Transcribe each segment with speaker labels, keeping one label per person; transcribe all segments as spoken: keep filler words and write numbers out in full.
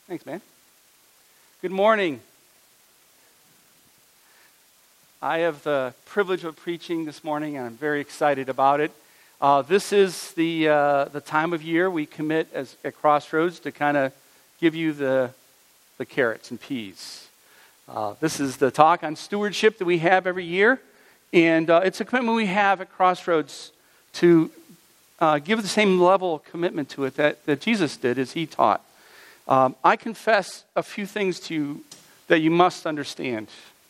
Speaker 1: Thanks, man. Good morning. I have the privilege of preaching this morning, and I'm very excited about it. Uh, this is the uh, the time of year we commit as at Crossroads to kind of give you the the carrots and peas. Uh, this is the talk on stewardship that we have every year, and uh, it's a commitment we have at Crossroads to uh, give the same level of commitment to it that, that Jesus did as he taught. Um, I confess a few things to you that you must understand.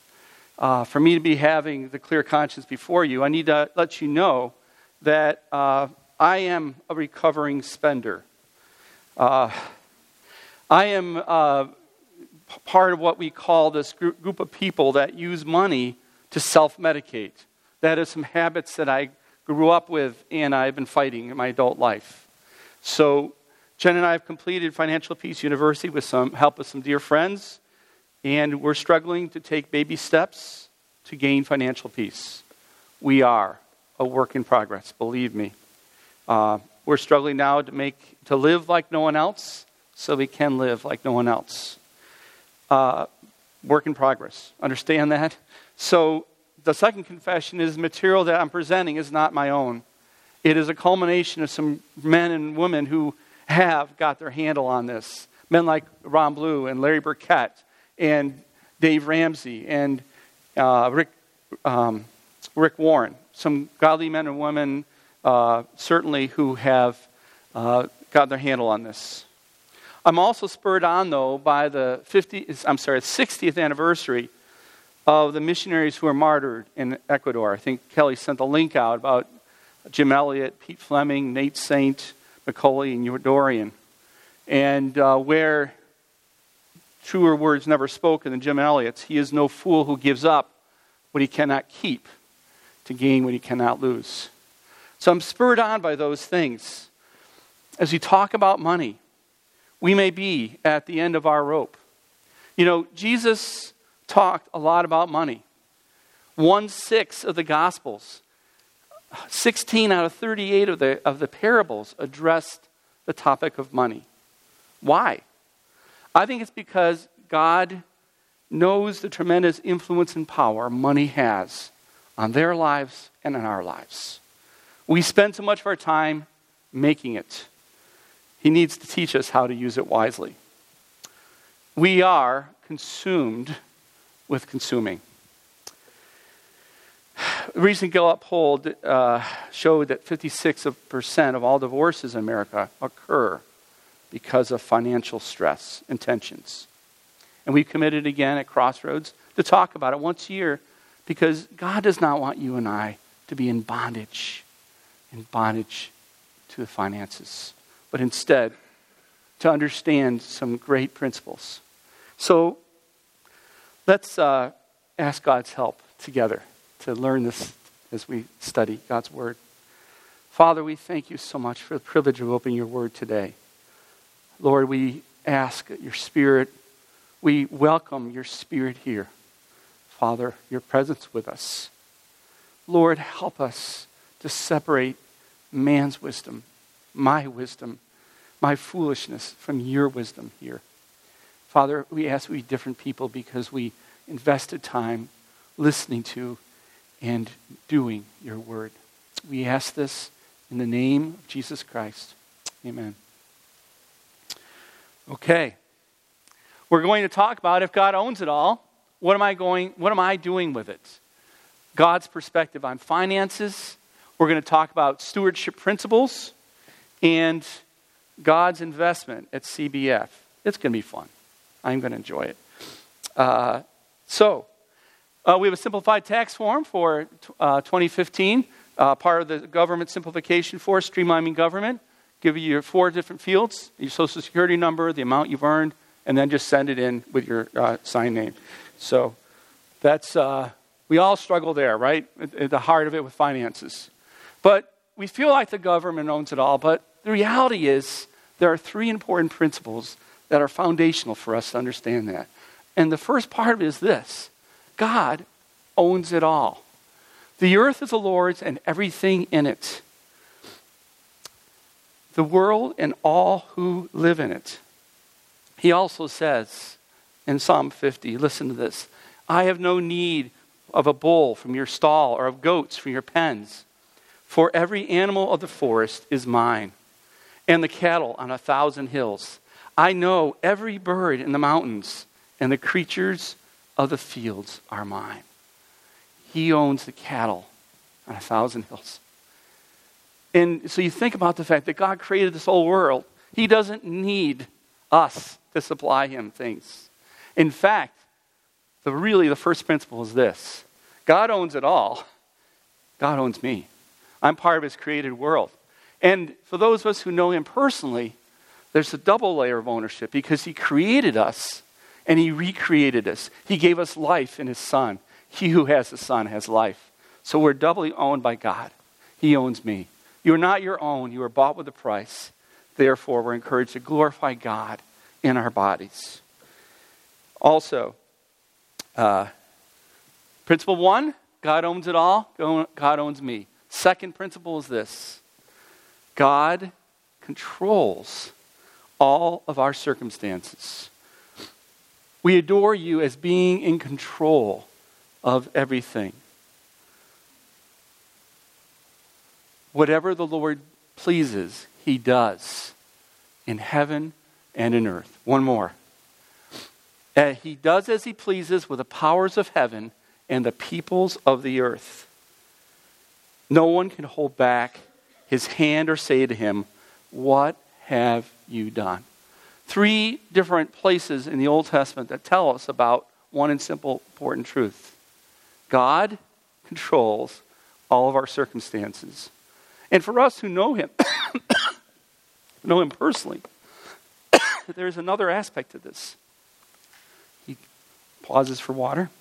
Speaker 1: Uh, for me to be having the clear conscience before you, I need to let you know that uh, I am a recovering spender. Uh, I am uh, part of what we call this group, group of people that use money to self-medicate. That is some habits that I grew up with and I've been fighting in my adult life. So Jen and I have completed Financial Peace University with some help with some dear friends, and we're struggling to take baby steps to gain financial peace. We are a work in progress, believe me. Uh, we're struggling now to make to live like no one else, so we can live like no one else. Uh, work in progress. Understand that? So the second confession is material that I'm presenting is not my own. It is a culmination of some men and women who have got their handle on this. Men like Ron Blue and Larry Burkett and Dave Ramsey and uh, Rick um, Rick Warren. Some godly men and women, uh, certainly, who have uh, got their handle on this. I'm also spurred on, though, by the fiftieth, I'm sorry, sixtieth anniversary of the missionaries who were martyred in Ecuador. I think Kelly sent the link out about Jim Elliot, Pete Fleming, Nate Saint, Macaulay, and Dorian. And uh, where truer words never spoken than Jim Elliot's, he is no fool who gives up what he cannot keep to gain what he cannot lose. So I'm spurred on by those things. As we talk about money, we may be at the end of our rope. You know, Jesus talked a lot about money. One-sixth of the Gospels, sixteen out of thirty-eight of the, of the parables addressed the topic of money. Why? I think it's because God knows the tremendous influence and power money has on their lives and in our lives. We spend so much of our time making it. He needs to teach us how to use it wisely. We are consumed with consuming. A recent Gallup poll uh, showed that fifty-six percent of all divorces in America occur because of financial stress and tensions. And we've committed again at Crossroads to talk about it once a year because God does not want you and I to be in bondage, in bondage to the finances, but instead to understand some great principles. So let's uh, ask God's help together to learn this as we study God's Word. Father, we thank you so much for the privilege of opening your Word today. Lord, we ask that your Spirit, we welcome your Spirit here. Father, your presence with us. Lord, help us to separate man's wisdom, my wisdom, my foolishness from your wisdom here. Father, we ask we be different people because we invested time listening to and doing your word. We ask this in the name of Jesus Christ. Amen. Okay. We're going to talk about if God owns it all, what am I going, what am I doing with it? God's perspective on finances. We're going to talk about stewardship principles and God's investment at C B F. It's going to be fun. I'm going to enjoy it. Uh, so, uh, we have a simplified tax form for uh, twenty fifteen, uh, part of the government simplification force, streamlining government. Give you your four different fields, your social security number, the amount you've earned, and then just send it in with your uh, sign name. So that's, uh, we all struggle there, right? At, at the heart of it with finances. But we feel like the government owns it all, but the reality is there are three important principles that are foundational for us to understand that. And the first part of it is this: God owns it all. The earth is the Lord's and everything in it. The world and all who live in it. He also says in Psalm fifty, listen to this, I have no need of a bull from your stall or of goats from your pens, for every animal of the forest is mine, and the cattle on a thousand hills. I know every bird in the mountains, and the creatures of the fields are mine. He owns the cattle on a thousand hills. And so you think about the fact that God created this whole world. He doesn't need us to supply him things. In fact, the really the first principle is this. God owns it all. God owns me. I'm part of his created world. And for those of us who know him personally, there's a double layer of ownership because he created us and he recreated us. He gave us life in his Son. He who has the Son has life. So we're doubly owned by God. He owns me. You are not your own. You are bought with a price. Therefore, we're encouraged to glorify God in our bodies. Also, uh, principle one, God owns it all. God owns me. Second principle is this. God controls all of our circumstances. We adore you as being in control of everything. Whatever the Lord pleases, he does in heaven and in earth. One more. Uh, he does as he pleases with the powers of heaven and the peoples of the earth. No one can hold back his hand or say to him, what have you done? Three different places in the Old Testament that tell us about one and simple important truth. God controls all of our circumstances. And for us who know him, know him personally, there's another aspect to this. He pauses for water.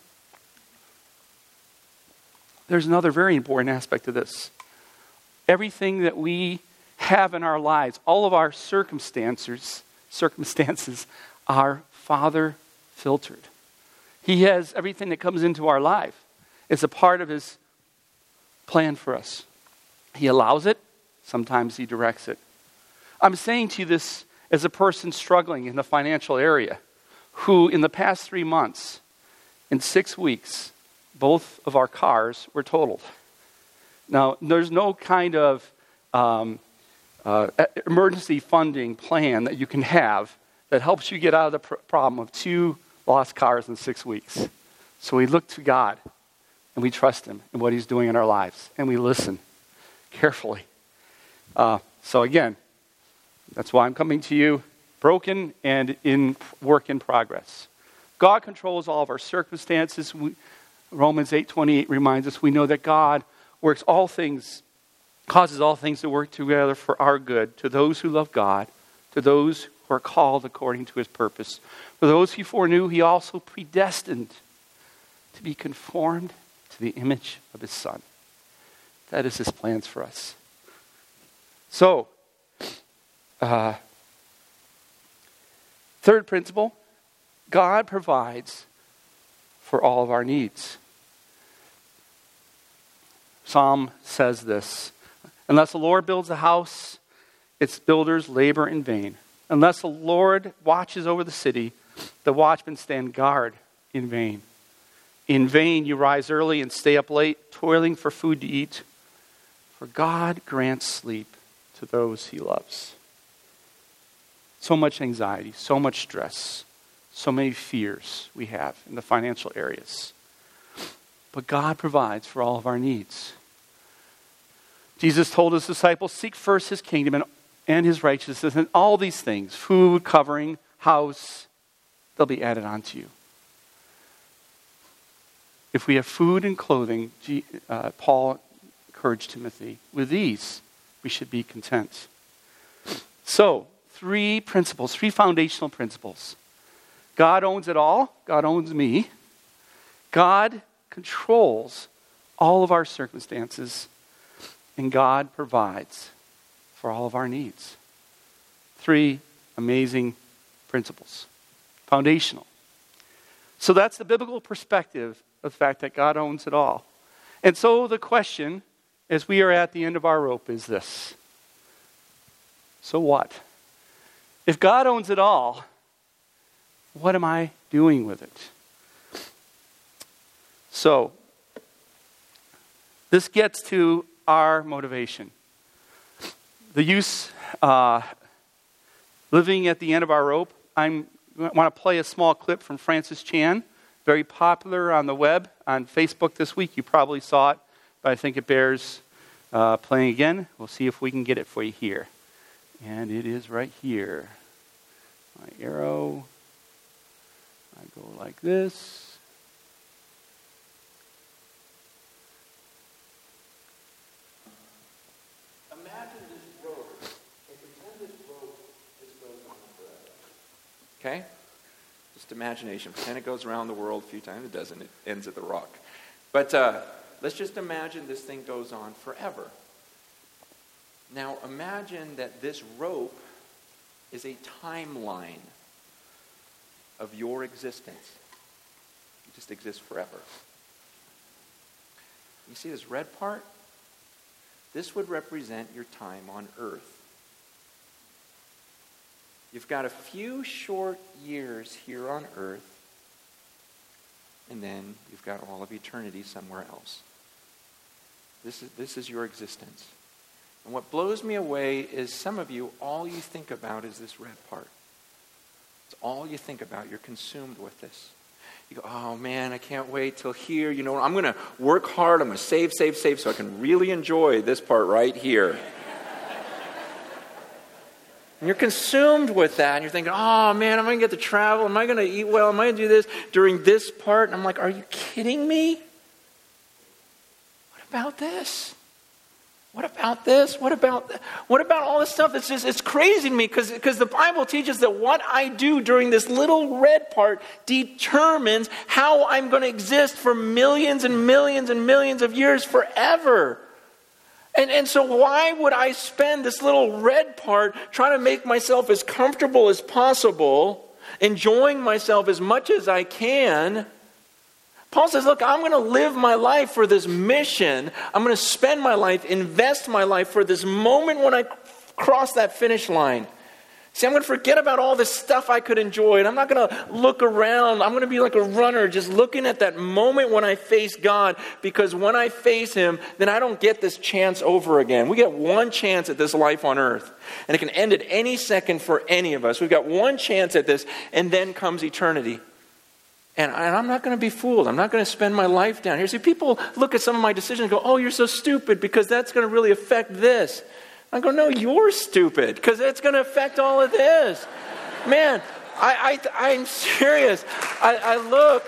Speaker 1: There's another very important aspect to this. Everything that we have in our lives, all of our circumstances, circumstances are Father filtered. He has everything that comes into our life. It's a part of his plan for us. He allows it. Sometimes he directs it. I'm saying to you this as a person struggling in the financial area who in the past three months, in six weeks, both of our cars were totaled. Now, there's no kind of um, uh, emergency funding plan that you can have that helps you get out of the pr- problem of two lost cars in six weeks. So we look to God and we trust him in what he's doing in our lives and we listen carefully. Uh, so again, that's why I'm coming to you broken and in work in progress. God controls all of our circumstances. We, Romans eight twenty-eight reminds us we know that God works all things, causes all things to work together for our good, to those who love God, to those who are called according to his purpose. For those he foreknew, he also predestined to be conformed to the image of his Son. That is his plans for us. So, uh, third principle, God provides for all of our needs. Psalm says this, unless the Lord builds a house, its builders labor in vain. Unless the Lord watches over the city, the watchmen stand guard in vain. In vain you rise early and stay up late, toiling for food to eat. For God grants sleep to those he loves. So much anxiety, so much stress, so many fears we have in the financial areas. But God provides for all of our needs. Jesus told his disciples, seek first his kingdom and, and his righteousness, and all these things, food, covering, house, they'll be added onto you. If we have food and clothing, uh, Paul encouraged Timothy, with these we should be content. So, three principles, three foundational principles. God owns it all. God owns me. God controls all of our circumstances. And God provides for all of our needs. Three amazing principles. Foundational. So that's the biblical perspective of the fact that God owns it all. And so the question, as we are at the end of our rope, is this. So what? If God owns it all, What am I doing with it? So, this gets to our motivation. The use, uh, living at the end of our rope. I'm, I want to play a small clip from Francis Chan, very popular on the web, on Facebook this week. You probably saw it, but I think it bears uh, playing again. We'll see if we can get it for you here. And it is right here. My arrow. I go like this.
Speaker 2: Okay? Just imagination. Pretend it goes around the world a few times. It doesn't. It ends at the rock. But uh, let's just imagine this thing goes on forever. Now imagine that this rope is a timeline of your existence. You just exist forever. You see this red part? This would represent your time on earth. You've got a few short years here on earth, and then you've got all of eternity somewhere else. This is, this is your existence. And what blows me away is some of you, all you think about is this red part. It's all you think about. You're consumed with this. You go, oh man, I can't wait till here. You know, I'm going to work hard. I'm going to save, save, save so I can really enjoy this part right here. And you're consumed with that, and you're thinking, oh man, am I going to get to travel? Am I going to eat well? Am I going to do this during this part? And I'm like, are you kidding me? What about this? What about this? What about what about all this stuff? It's just, it's crazy to me because because the Bible teaches that what I do during this little red part determines how I'm going to exist for millions and millions and millions of years forever. And, and so why would I spend this little red part trying to make myself as comfortable as possible, enjoying myself as much as I can? Paul says, look, I'm going to live my life for this mission. I'm going to spend my life, invest my life for this moment when I cross that finish line. See, I'm going to forget about all this stuff I could enjoy, and I'm not going to look around. I'm going to be like a runner just looking at that moment when I face God, because when I face Him, then I don't get this chance over again. We get one chance at this life on earth, and it can end at any second for any of us. We've got one chance at this, and then comes eternity. And I'm not going to be fooled. I'm not going to spend my life down here. See, people look at some of my decisions and go, oh, you're so stupid because that's going to really affect this. I go, no, you're stupid because it's going to affect all of this. Man, I, I, I'm serious. I, I look,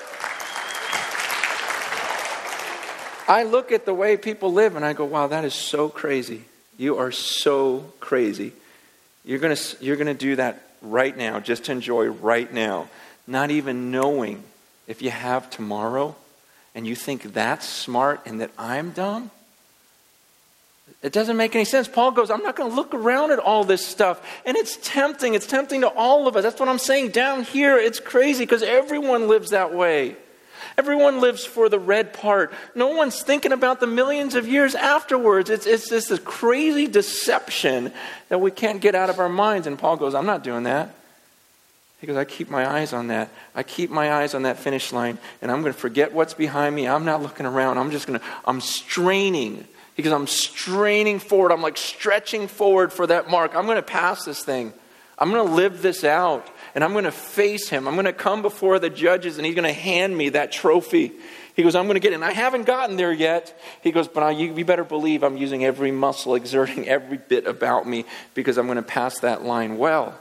Speaker 2: I look at the way people live and I go, wow, that is so crazy. You are so crazy. You're going to, you're going to do that right now, just to enjoy right now, not even knowing if you have tomorrow, and you think that's smart and that I'm dumb. It doesn't make any sense. Paul goes, I'm not going to look around at all this stuff. And it's tempting. It's tempting to all of us. That's what I'm saying. Down here, it's crazy because everyone lives that way. Everyone lives for the red part. No one's thinking about the millions of years afterwards. It's, it's just this crazy deception that we can't get out of our minds. And Paul goes, I'm not doing that. He goes, I keep my eyes on that. I keep my eyes on that finish line. And I'm going to forget what's behind me. I'm not looking around. I'm just going to, I'm straining. He goes, I'm straining forward. I'm like stretching forward for that mark. I'm going to pass this thing. I'm going to live this out. And I'm going to face Him. I'm going to come before the judges and He's going to hand me that trophy. He goes, I'm going to get it. And I haven't gotten there yet. He goes, but I, you, you better believe I'm using every muscle, exerting every bit about me because I'm going to pass that line well.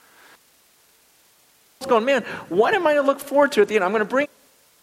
Speaker 2: He's going, man, what am I going to look forward to at the end? I'm going to bring...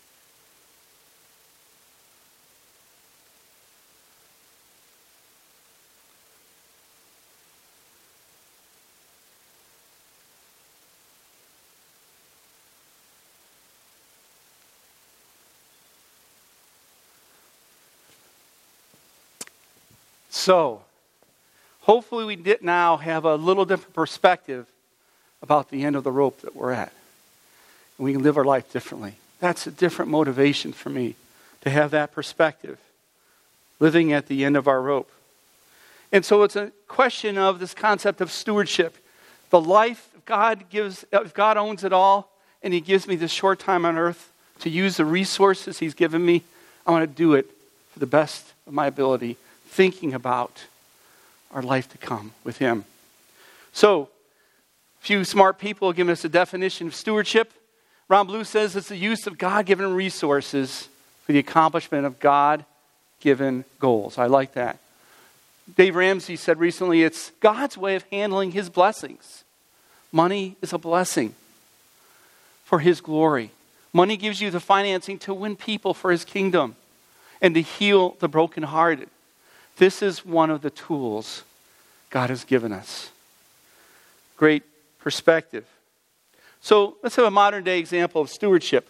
Speaker 1: So, hopefully we did now have a little different perspective about the end of the rope that we're at. And we can live our life differently. That's a different motivation for me, to have that perspective, living at the end of our rope. And so it's a question of this concept of stewardship. The life God gives, if God owns it all, and he gives me this short time on earth to use the resources he's given me, I want to do it for the best of my ability, thinking about our life to come with him. So, a few smart people give us a definition of stewardship. Ron Blue says it's the use of God-given resources for the accomplishment of God-given goals. I like that. Dave Ramsey said recently, it's God's way of handling his blessings. Money is a blessing for his glory. Money gives you the financing to win people for his kingdom and to heal the brokenhearted. This is one of the tools God has given us. Great perspective. So let's have a modern day example of stewardship.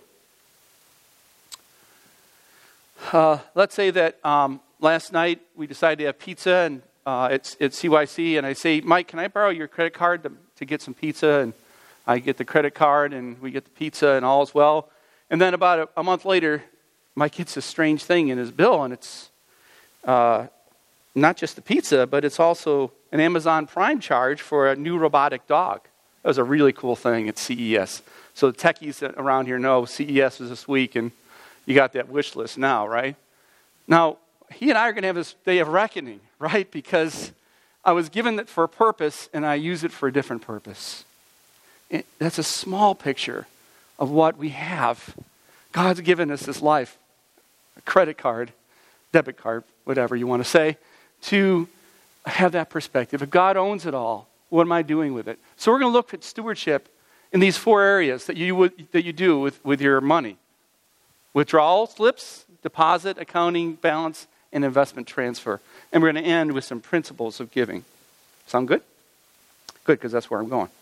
Speaker 1: Uh, let's say that um, last night we decided to have pizza and uh, it's it's C Y C, and I say, Mike, can I borrow your credit card to, to get some pizza? And I get the credit card and we get the pizza and all is well. And then about a, a month later, Mike gets a strange thing in his bill, and it's uh, not just the pizza, but it's also an Amazon Prime charge for a new robotic dog. That was a really cool thing at C E S. So the techies around here know C E S is this week, and you got that wish list now, right? Now, he and I are going to have this day of reckoning, right? Because I was given it for a purpose, and I use it for a different purpose. It, that's a small picture of what we have. God's given us this life, a credit card, debit card, whatever you want to say, to have that perspective. If God owns it all, what am I doing with it? So we're going to look at stewardship in these four areas that you would, that you do with, with your money. Withdrawal slips, deposit, accounting, balance, and investment transfer. And we're going to end with some principles of giving. Sound good? Good, because that's where I'm going.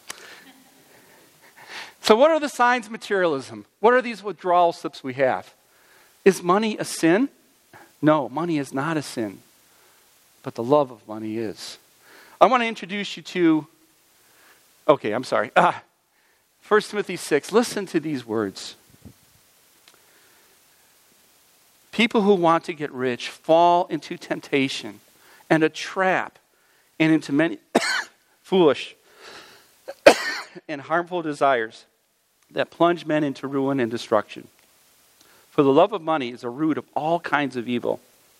Speaker 1: So what are the signs of materialism? What are these withdrawal slips we have? Is money a sin? No, money is not a sin. But the love of money is. I want to introduce you to, okay, I'm sorry. Ah, First Timothy six. Listen to these words. People who want to get rich fall into temptation and a trap and into many foolish and harmful desires that plunge men into ruin and destruction. For the love of money is a root of all kinds of evil.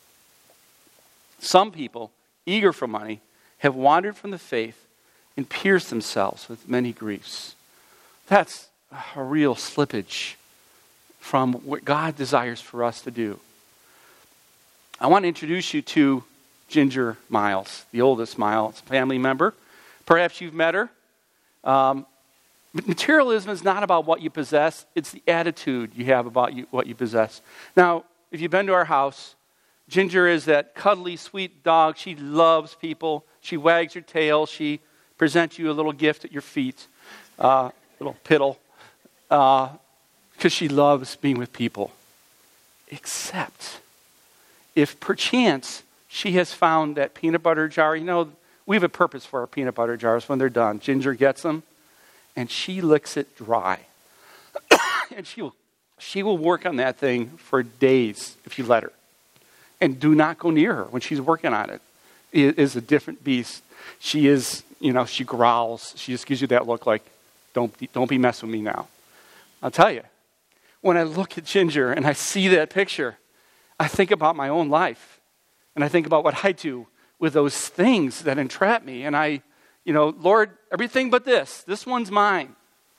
Speaker 1: Some people, eager for money, have wandered from the faith and pierced themselves with many griefs. That's a real slippage from what God desires for us to do. I want to introduce you to Ginger Miles, the oldest Miles family member. Perhaps you've met her. Um, materialism is not about what you possess. It's the attitude you have about you, what you possess. Now, if you've been to our house, Ginger is that cuddly, sweet dog. She loves people. She wags her tail. She presents you a little gift at your feet, a uh, little piddle, because uh, she loves being with people. Except if perchance she has found that peanut butter jar. You know, we have a purpose for our peanut butter jars when they're done. Ginger gets them, and she licks it dry. And she will, she will work on that thing for days if you let her. And do not go near her when she's working on it. It is a different beast. She is, you know, she growls. She just gives you that look like, don't be, don't be messing with me now. I'll tell you, when I look at Ginger and I see that picture, I think about my own life. And I think about what I do with those things that entrap me. And I, you know, Lord, everything but this. This one's mine.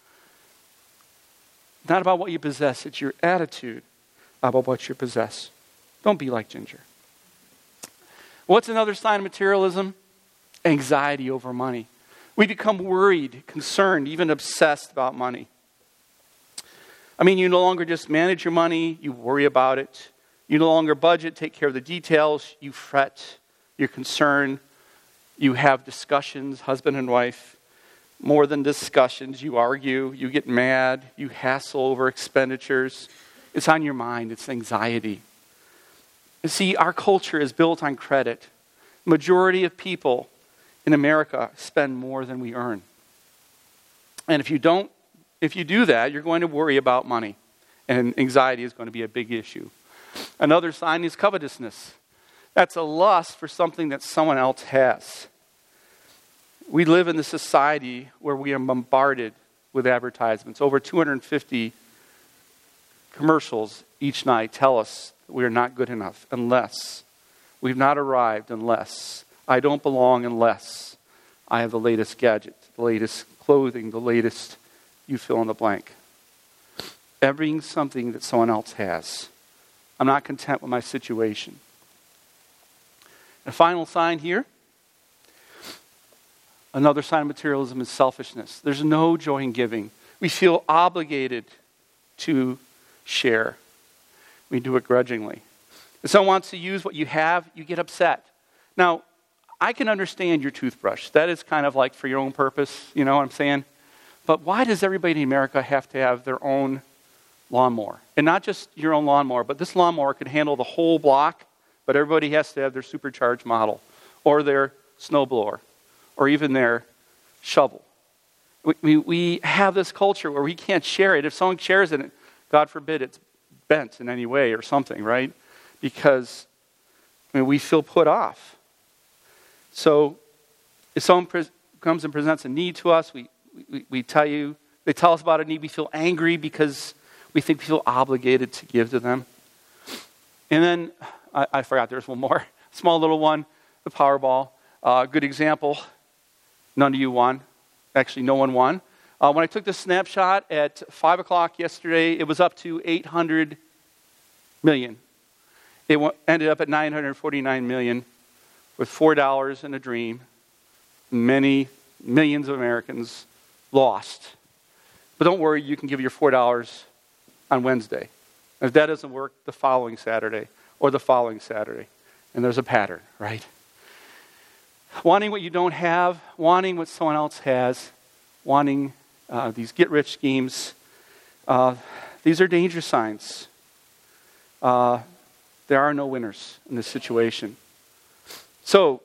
Speaker 1: Not about what you possess. It's your attitude about what you possess. Don't be like Ginger. What's another sign of materialism? Anxiety over money. We become worried, concerned, even obsessed about money. I mean, you no longer just manage your money, you worry about it. You no longer budget, take care of the details. You fret, you're concerned. You have discussions, husband and wife. More than discussions, you argue, you get mad, you hassle over expenditures. It's on your mind, it's anxiety. You see, our culture is built on credit. Majority of people in America spend more than we earn. And if you don't, if you do that, you're going to worry about money. And anxiety is going to be a big issue. Another sign is covetousness. That's a lust for something that someone else has. We live in a society where we are bombarded with advertisements. Over two hundred fifty commercials each night tell us we are not good enough unless, we've not arrived unless, I don't belong unless I have the latest gadget, the latest clothing, the latest, you fill in the blank. Everything something that someone else has. I'm not content with my situation. A final sign here. Another sign of materialism is selfishness. There's no joy in giving. We feel obligated to share. We do it grudgingly. If someone wants to use what you have, you get upset. Now, I can understand your toothbrush. That is kind of like for your own purpose, you know what I'm saying? But why does everybody in America have to have their own lawnmower? And not just your own lawnmower, but this lawnmower could handle the whole block, but everybody has to have their supercharged model, or their snowblower, or even their shovel. We, we, we have this culture where we can't share it. If someone shares it, God forbid it's bent in any way or something, right? Because I mean, we feel put off. So if someone pre- comes and presents a need to us, we, we, we tell you, they tell us about a need, we feel angry because we think we feel obligated to give to them. And then, I, I forgot there's one more. Small little one, the Powerball. Uh, good example. None of you won. Actually, no one won. Uh, when I took this snapshot at five o'clock yesterday, it was up to eight hundred million. It w- ended up at nine hundred forty-nine million with four dollars in a dream. Many millions of Americans lost. But don't worry, you can give your four dollars on Wednesday. If that doesn't work, the following Saturday or the following Saturday. And there's a pattern, right? Wanting what you don't have, wanting what someone else has, wanting uh, these get-rich schemes. Uh, these are danger signs. Uh, there are no winners in this situation. So,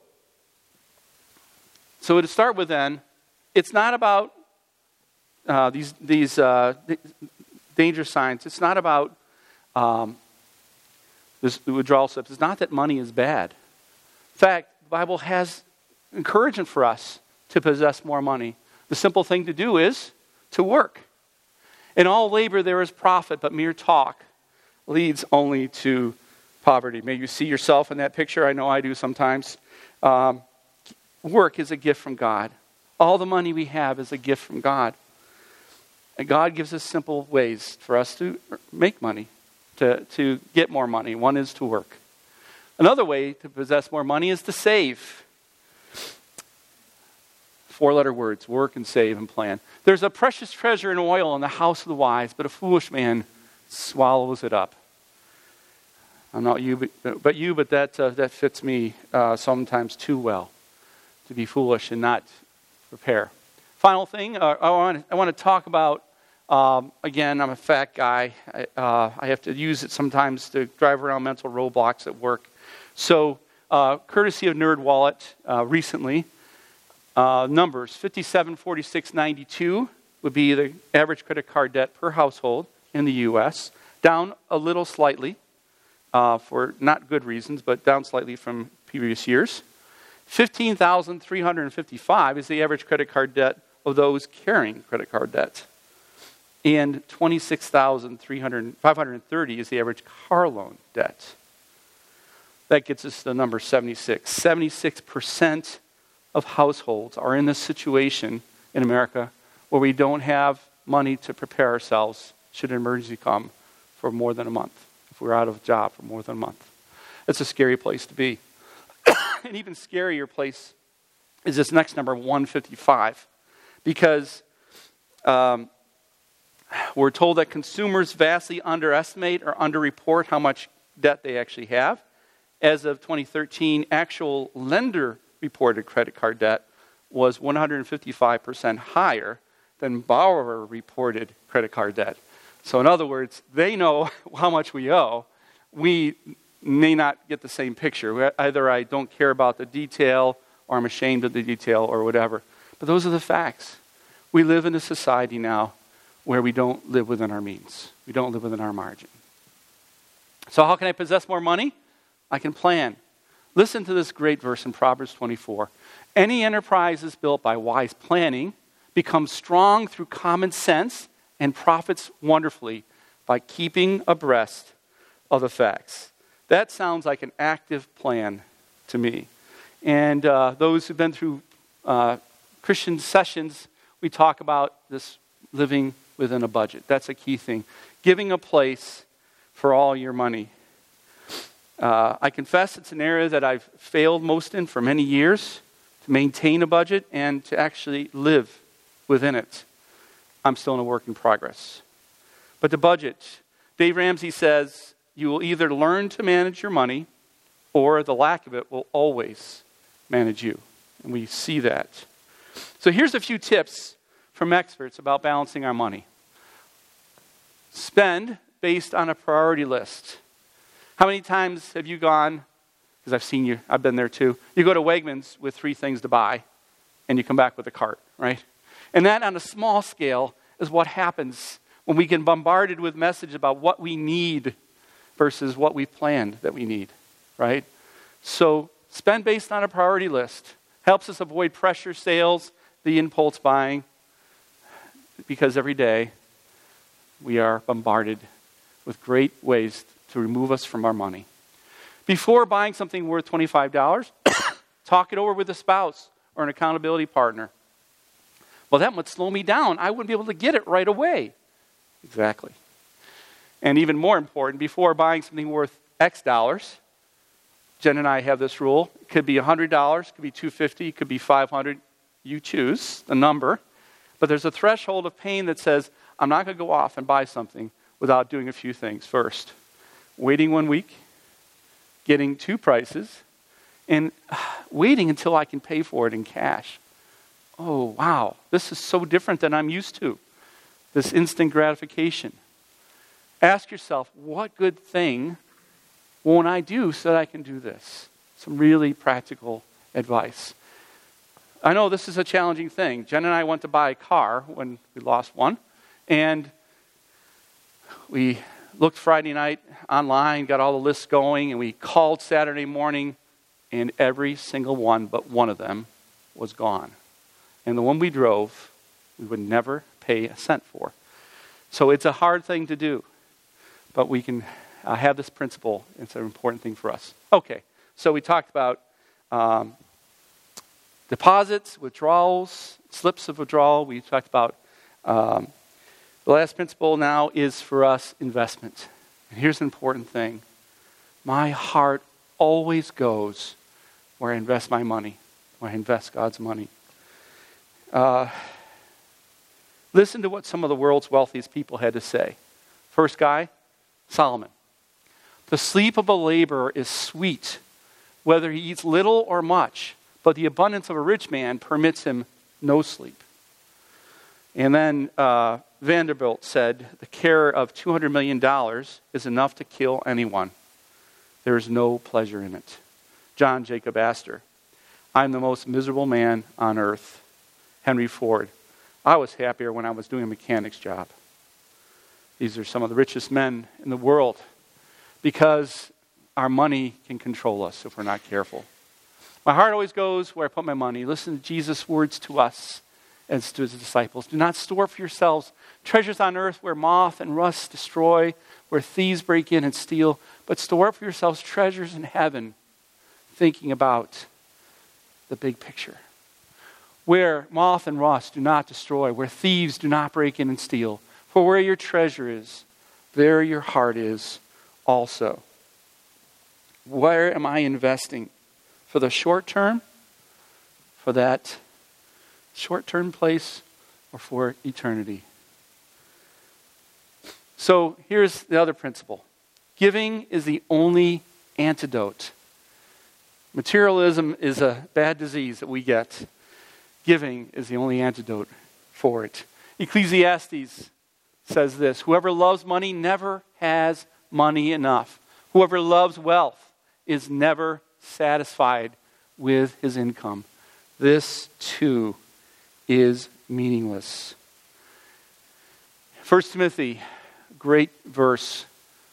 Speaker 1: so to start with then, it's not about uh, these, these uh, danger signs. It's not about um, this withdrawal slips. It's not that money is bad. In fact, the Bible has encouragement for us to possess more money. The simple thing to do is to work. In all labor there is profit, but mere talk leads only to poverty. May you see yourself in that picture. I know I do sometimes. Um, work is a gift from God. All the money we have is a gift from God. And God gives us simple ways for us to make money, to, to get more money. One is to work. Another way to possess more money is to save. Four-letter words, work and save and plan. There's a precious treasure in oil in the house of the wise, but a foolish man swallows it up. I'm not you, but, but you, but that uh, that fits me uh, sometimes too well, to be foolish and not prepare. Final thing, uh, I want I want to talk about. Um, again, I'm a fat guy. I, uh, I have to use it sometimes to drive around mental roadblocks at work. So, uh, courtesy of NerdWallet, uh, recently. Uh, numbers, fifty-seven, forty-six, ninety-two would be the average credit card debt per household in the U S. Down a little slightly uh, for not good reasons, but down slightly from previous years. fifteen thousand three hundred fifty-five is the average credit card debt of those carrying credit card debt. And twenty-six thousand five hundred thirty is the average car loan debt. That gets us to the number seventy-six. seventy-six percent of households are in this situation in America where we don't have money to prepare ourselves should an emergency come for more than a month, if we're out of a job for more than a month. It's a scary place to be. An even scarier place is this next number, one fifty-five, because um, we're told that consumers vastly underestimate or underreport how much debt they actually have. As of twenty thirteen, actual lender reported credit card debt was one hundred fifty-five percent higher than borrower reported credit card debt. So in other words, they know how much we owe. We may not get the same picture. Either I don't care about the detail, or I'm ashamed of the detail, or whatever. But those are the facts. We live in a society now where we don't live within our means. We don't live within our margin. So how can I possess more money? I can plan. Listen to this great verse in Proverbs twenty-four. Any enterprise is built by wise planning, becomes strong through common sense, and profits wonderfully by keeping abreast of the facts. That sounds like an active plan to me. And uh, those who've been through uh, Christian sessions, we talk about this living within a budget. That's a key thing. Giving a place for all your money. Uh, I confess it's an area that I've failed most in for many years, to maintain a budget and to actually live within it. I'm still in a work in progress. But the budget, Dave Ramsey says, you will either learn to manage your money or the lack of it will always manage you. And we see that. So here's a few tips from experts about balancing our money. Spend based on a priority list. How many times have you gone, because I've seen you, I've been there too, you go to Wegmans with three things to buy and you come back with a cart, right? And that on a small scale is what happens when we get bombarded with messages about what we need versus what we planned that we need, right? So spend based on a priority list. Helps us avoid pressure sales, the impulse buying, because every day we are bombarded with great ways to remove us from our money. Before buying something worth twenty-five dollars, talk it over with a spouse or an accountability partner. Well, that would slow me down. I wouldn't be able to get it right away. Exactly. And even more important, before buying something worth X dollars, Jen and I have this rule. It could be one hundred dollars, it could be two hundred fifty dollars, it could be five hundred dollars. You choose the number. But there's a threshold of pain that says, I'm not going to go off and buy something without doing a few things first. Waiting one week, getting two prices, and waiting until I can pay for it in cash. Oh, wow. This is so different than I'm used to. This instant gratification. Ask yourself, what good thing won't I do so that I can do this? Some really practical advice. I know this is a challenging thing. Jen and I went to buy a car when we lost one, and we looked Friday night online, got all the lists going, and we called Saturday morning, and every single one but one of them was gone. And the one we drove, we would never pay a cent for. So it's a hard thing to do, but we can uh, have this principle. It's an important thing for us. Okay, so we talked about um, deposits, withdrawals, slips of withdrawal. We talked about um, the last principle now is for us investment. And here's an important thing. My heart always goes where I invest my money, where I invest God's money. Uh, listen to what some of the world's wealthiest people had to say. First guy, Solomon. The sleep of a laborer is sweet, whether he eats little or much, but the abundance of a rich man permits him no sleep. And then uh, Vanderbilt said, the care of two hundred million dollars is enough to kill anyone. There is no pleasure in it. John Jacob Astor, I'm the most miserable man on earth. Henry Ford, I was happier when I was doing a mechanic's job. These are some of the richest men in the world because our money can control us if we're not careful. My heart always goes where I put my money. Listen to Jesus' words to us as to his disciples. Do not store for yourselves treasures on earth where moth and rust destroy, where thieves break in and steal, but store up for yourselves treasures in heaven, thinking about the big picture. Where moth and rust do not destroy, where thieves do not break in and steal. For where your treasure is, there your heart is also. Where am I investing? For the short term? For that short-term place? Or for eternity? So here's the other principle. Giving is the only antidote. Materialism is a bad disease that we get. Giving is the only antidote for it. Ecclesiastes says this, whoever loves money never has money enough. Whoever loves wealth is never satisfied with his income. This too is meaningless. First Timothy, great verse.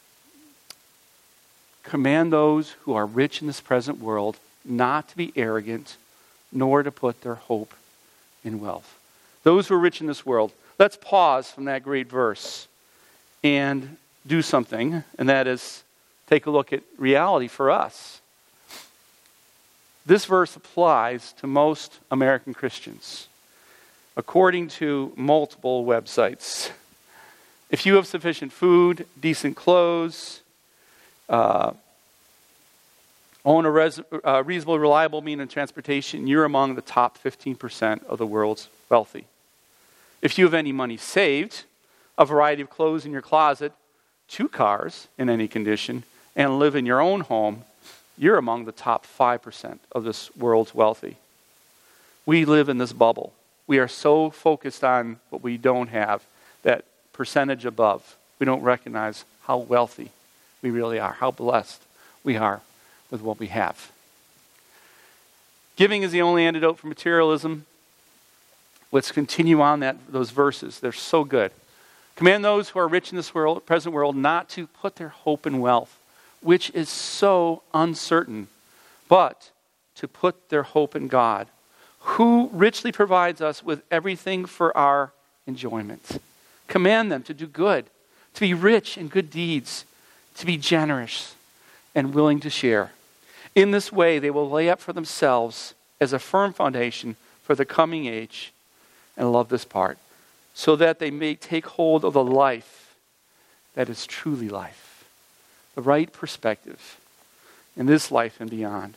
Speaker 1: Command those who are rich in this present world not to be arrogant, nor to put their hope in wealth. Those who are rich in this world. Let's pause from that great verse and do something, and that is take a look at reality for us. This verse applies to most American Christians, according to multiple websites. If you have sufficient food, decent clothes, uh, own a res- uh, reasonable, reliable means of transportation, you're among the top fifteen percent of the world's wealthy. If you have any money saved, a variety of clothes in your closet, two cars in any condition, and live in your own home, you're among the top five percent of this world's wealthy. We live in this bubble. We are so focused on what we don't have, that percentage above. We don't recognize how wealthy we really are, how blessed we are with what we have. Giving is the only antidote for materialism. Let's continue on that those verses. They're so good. Command those who are rich in this world, present world, not to put their hope in wealth, which is so uncertain, but to put their hope in God, who richly provides us with everything for our enjoyment. Command them to do good, to be rich in good deeds, to be generous and willing to share. In this way, they will lay up for themselves as a firm foundation for the coming age. And I love this part. So that they may take hold of the life that is truly life. The right perspective in this life and beyond.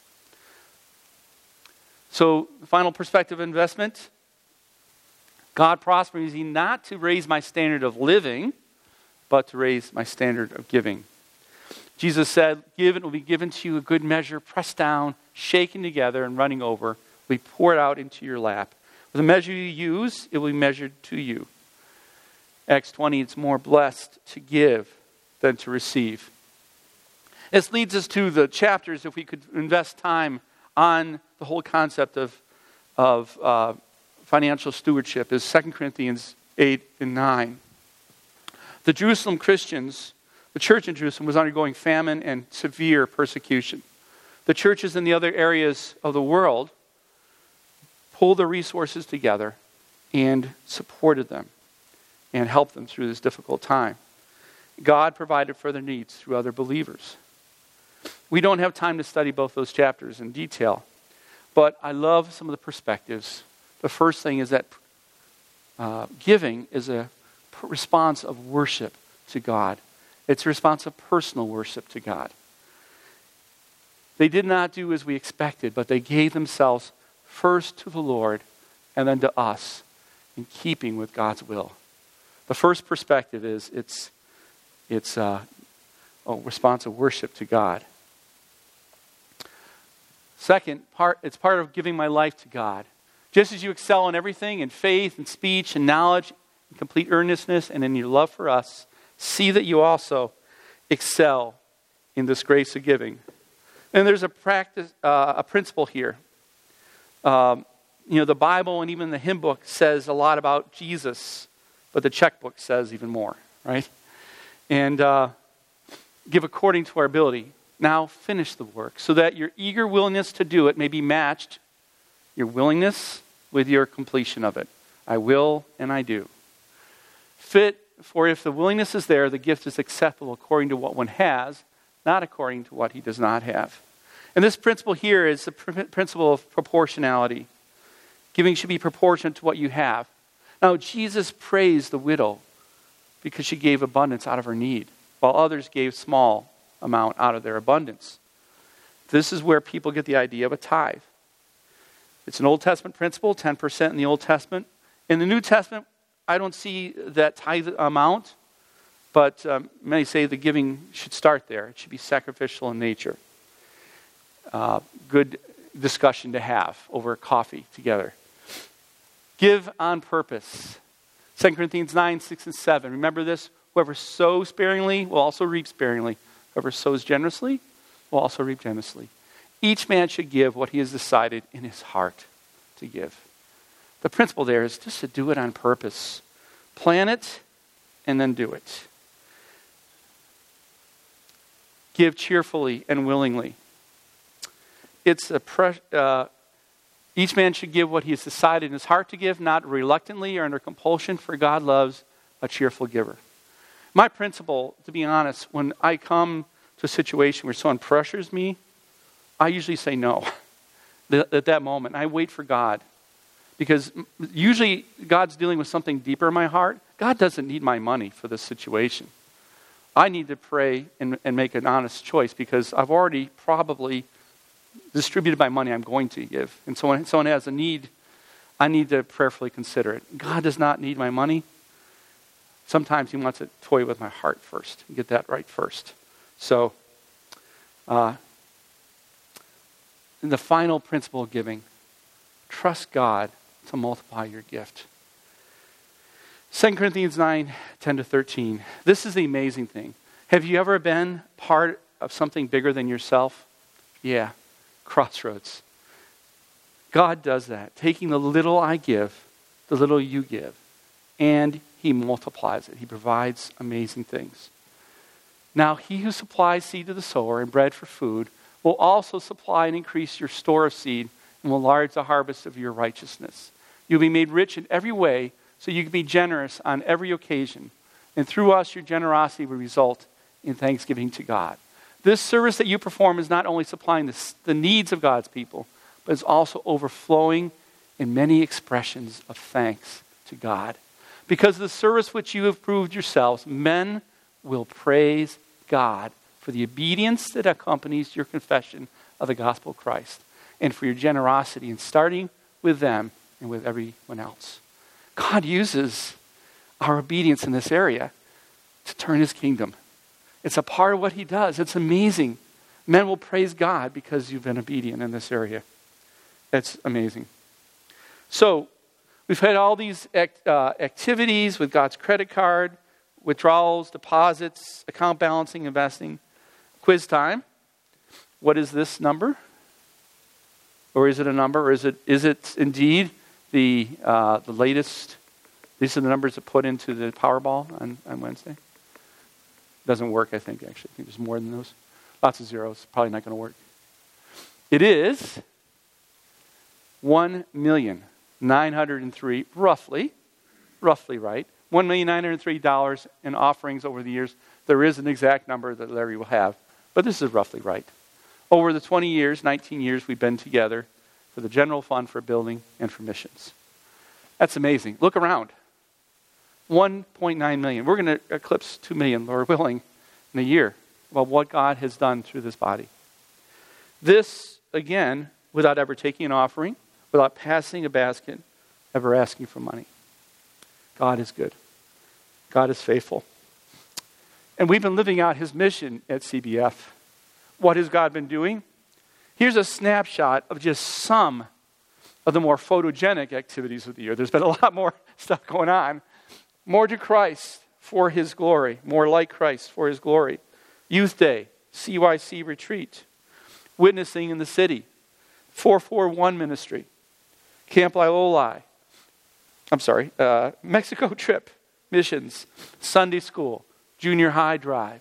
Speaker 1: So, the final perspective of investment. God prospers me not to raise my standard of living, but to raise my standard of giving. Jesus said, give and it will be given to you a good measure, pressed down, shaken together, and running over, will be poured out into your lap. With the measure you use, it will be measured to you. Acts twenty, it's more blessed to give than to receive. This leads us to the chapters, if we could invest time on the whole concept of, of uh, financial stewardship, is Second Corinthians eight and nine. The Jerusalem Christians, the church in Jerusalem, was undergoing famine and severe persecution. The churches in the other areas of the world pulled their resources together and supported them and helped them through this difficult time. God provided for their needs through other believers. We don't have time to study both those chapters in detail, but I love some of the perspectives. The first thing is that uh, giving is a response of worship to God. It's a response of personal worship to God. They did not do as we expected, but they gave themselves first to the Lord and then to us in keeping with God's will. The first perspective is it's, it's uh, a response of worship to God. Second, part, it's part of giving my life to God. Just as you excel in everything, in faith and speech and knowledge, in complete earnestness and in your love for us, see that you also excel in this grace of giving. And there's a practice, uh, a principle here. Um, you know, the Bible and even the hymn book says a lot about Jesus, but the checkbook says even more, right? And uh, give according to our ability. Now finish the work, so that your eager willingness to do it may be matched, your willingness with your completion of it. I will and I do. Fit, for if the willingness is there, the gift is acceptable according to what one has, not according to what he does not have. And this principle here is the pr- principle of proportionality. Giving should be proportionate to what you have. Now, Jesus praised the widow because she gave abundance out of her need, while others gave small amount out of their abundance. This is where people get the idea of a tithe. It's an Old Testament principle, ten percent in the Old Testament. In the New Testament, I don't see that tithe amount, but um, many say the giving should start there. It should be sacrificial in nature. Uh, good discussion to have over coffee together. Give on purpose. Second Corinthians nine, six, and seven. Remember this? Whoever sows sparingly will also reap sparingly. Whoever sows generously will also reap generously. Each man should give what he has decided in his heart to give. The principle there is just to do it on purpose. Plan it and then do it. Give cheerfully and willingly. It's a pre- uh, Each man should give what he has decided in his heart to give, not reluctantly or under compulsion, for God loves a cheerful giver. My principle, to be honest, when I come to a situation where someone pressures me, I usually say no at that moment. I wait for God. Because usually God's dealing with something deeper in my heart. God doesn't need my money for this situation. I need to pray and, and make an honest choice because I've already probably distributed my money I'm going to give. And so when someone has a need, I need to prayerfully consider it. God does not need my money. Sometimes he wants to toy with my heart first and get that right first. So, uh, the final principle of giving, trust God to multiply your gift. Second Corinthians nine, ten to thirteen. This is the amazing thing. Have you ever been part of something bigger than yourself? Yeah, Crossroads. God does that, taking the little I give, the little you give, and he multiplies it. He provides amazing things. Now, he who supplies seed to the sower and bread for food will also supply and increase your store of seed and will enlarge the harvest of your righteousness. You'll be made rich in every way, so you can be generous on every occasion. And through us, your generosity will result in thanksgiving to God. This service that you perform is not only supplying the, the needs of God's people, but it's also overflowing in many expressions of thanks to God. Because of the service which you have proved yourselves, men will praise God for the obedience that accompanies your confession of the gospel of Christ, and for your generosity in starting with them and with everyone else. God uses our obedience in this area to turn his kingdom. It's a part of what he does. It's amazing. Men will praise God because you've been obedient in this area. It's amazing. So, we've had all these act, uh, activities with God's credit card, withdrawals, deposits, account balancing, investing. Quiz time. What is this number? Or is it a number? Or is it is it indeed the uh, the latest? These are the numbers that put into the Powerball on, on Wednesday. Doesn't work, I think, actually. I think there's more than those. Lots of zeros. Probably not going to work. It is one million nine hundred three, roughly, roughly right, one million nine hundred three dollars in offerings over the years. There is an exact number that Larry will have, but this is roughly right. Over the twenty years, nineteen years we've been together for the general fund for building and for missions. That's amazing. Look around. one point nine million. We're going to eclipse two million, Lord willing, in a year about what God has done through this body. This, again, without ever taking an offering, without passing a basket, ever asking for money. God is good. God is faithful. And we've been living out his mission at C B F. What has God been doing? Here's a snapshot of just some of the more photogenic activities of the year. There's been a lot more stuff going on. More to Christ for his glory. More like Christ for his glory. Youth Day, C Y C retreat, witnessing in the city, four forty-one ministry, Camp Lilolai, I'm sorry, uh, Mexico trip, missions, Sunday school, junior high drive,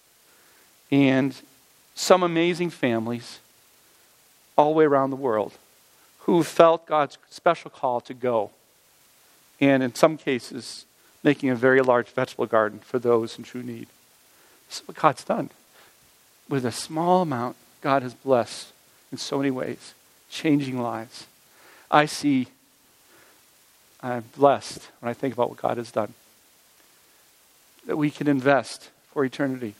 Speaker 1: and some amazing families all the way around the world who felt God's special call to go. And in some cases, making a very large vegetable garden for those in true need. This is what God's done. With a small amount, God has blessed in so many ways, changing lives. I see, I'm blessed when I think about what God has done. That we can invest for eternity.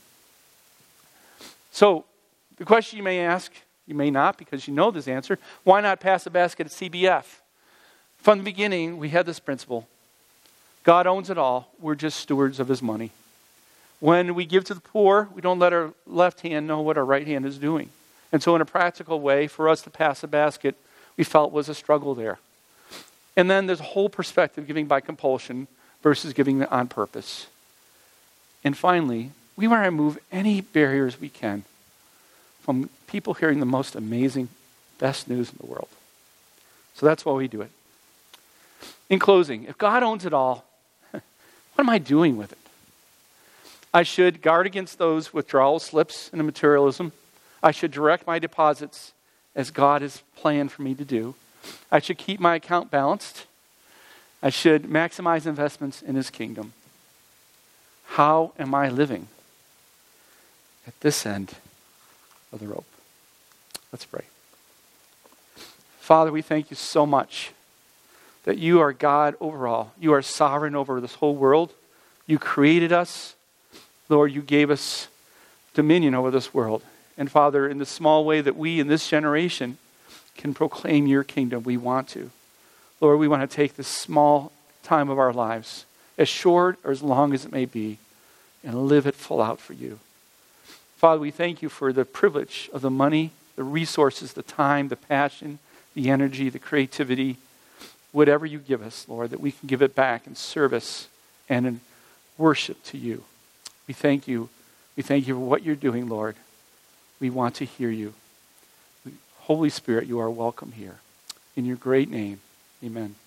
Speaker 1: So, the question you may ask, you may not because you know this answer, why not pass a basket at C B F? From the beginning, we had this principle. God owns it all. We're just stewards of his money. When we give to the poor, we don't let our left hand know what our right hand is doing. And so in a practical way, for us to pass a basket, we felt was a struggle there. And then there's a whole perspective, giving by compulsion versus giving on purpose. And finally, we want to remove any barriers we can from people hearing the most amazing, best news in the world. So that's why we do it. In closing, if God owns it all, what am I doing with it? I should guard against those withdrawal slips and materialism. I should direct my deposits as God has planned for me to do. I should keep my account balanced. I should maximize investments in his kingdom. How am I living at this end of the rope? Let's pray. Father, we thank you so much that you are God over all. You are sovereign over this whole world. You created us. Lord, you gave us dominion over this world. And Father, in the small way that we in this generation can proclaim your kingdom, we want to. Lord, we want to take this small time of our lives, as short or as long as it may be, and live it full out for you. Father, we thank you for the privilege of the money, the resources, the time, the passion, the energy, the creativity, whatever you give us, Lord, that we can give it back in service and in worship to you. We thank you. We thank you for what you're doing, Lord. We want to hear you. Holy Spirit, you are welcome here. In your great name, amen.